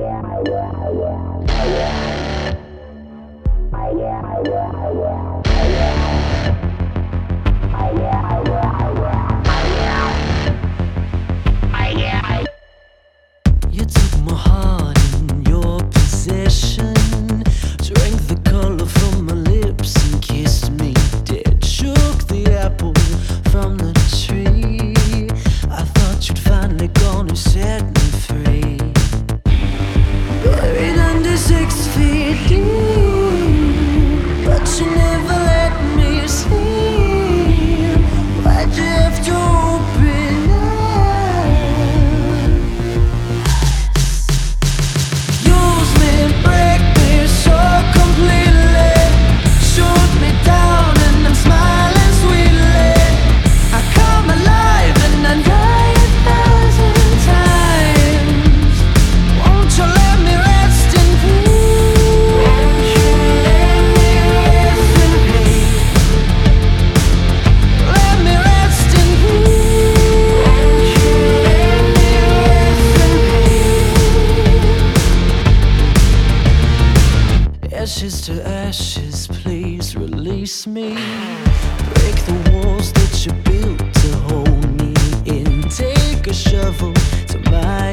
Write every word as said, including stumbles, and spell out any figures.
You took my heart in your possession, drank the color from my lips and kissed me dead. Shook the apple from the tree. I thought you'd finally gone and set me free. Buried under six feet deep, but you never let me see. Why'd you have to open up? Use me, break me so completely. Shoot me down and I'm smiling sweetly. I come alive and I die a thousand times. Won't you let me rest in peace? Won't you let me rest in peace? Let me rest in peace. Won't you let me rest in peace? Ashes to ashes, please release me. Break the walls that you built to hold me in. Take a shovel to my